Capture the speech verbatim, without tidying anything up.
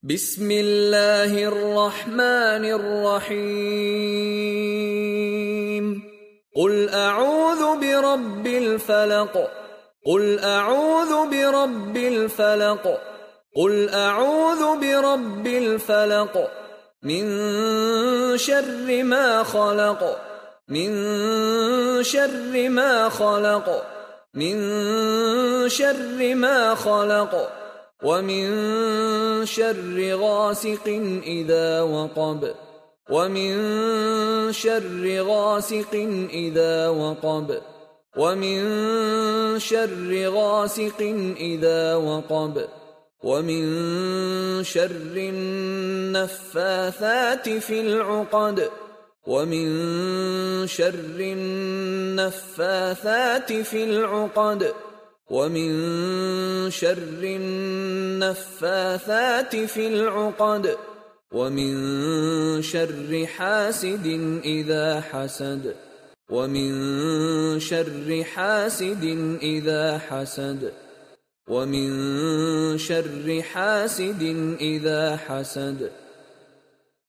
بسم اللہ الرحمن الرحیم قل اعوذ برب الفلق قل اعوذ برب الفلق قل اعوذ برب الفلق من شر ما خلق من شر ما خلق من شر ما خلق ومن شر غاسق اذا وقب ومن شر غاسق اذا وقب ومن شر غاسق اذا وقب ومن شر النفاثات في العقد ومن شر النفاثات في العقد ومن شر النفاثات في العقد ومن شر حاسد إذا حسد ومن شر حاسد إذا حسد ومن شر حاسد إذا حسد